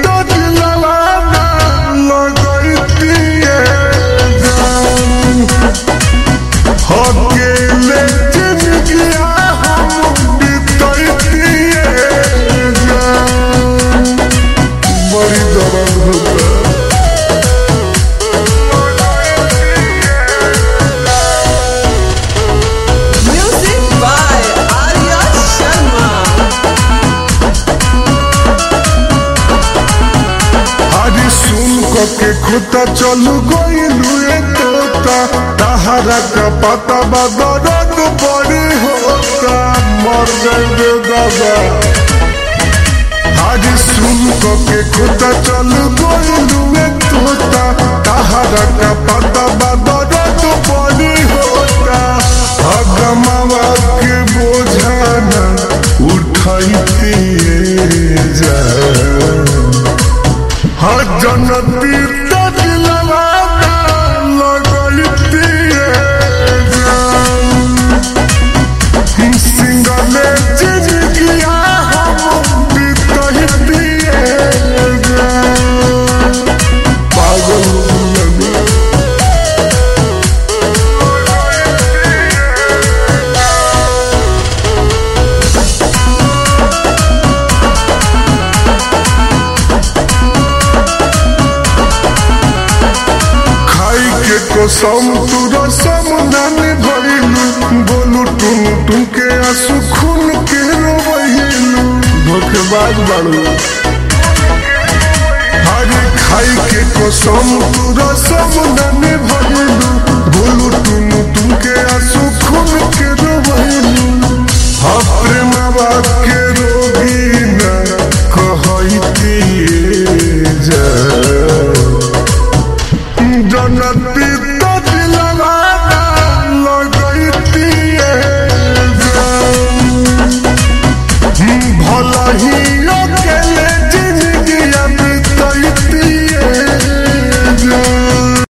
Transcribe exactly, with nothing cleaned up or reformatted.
तो दिलवा ना लगती है जान अकेले जिंदगिया हम बिताती है जान बड़ी दर्द होता है। के खुदा चलू गईलू तोता तहरा का पता बदरत बड़ी होता मर गए दादा आज सुन के खुदा चलू गईलू तोता तहरा का पता बदरत बड़ी होता अगमावा के बोझाना उठाई जा हर जनती तो दिलवा लगती है जान सिंगले जिंदगिया हम बिताती है जान पागल कसम तुरा समदाने भरिलू बोलू टुन टुन के आंसू खून के रोवहिलू धोखेबाज बाड़ू हरे खाई के कसम तुरा समदाने भरिलू बोलू टुन टुन के आंसू खून के रोवहिलू हाँ प्रेमवा के रोगी ना कहती जा जनती तो दिलवा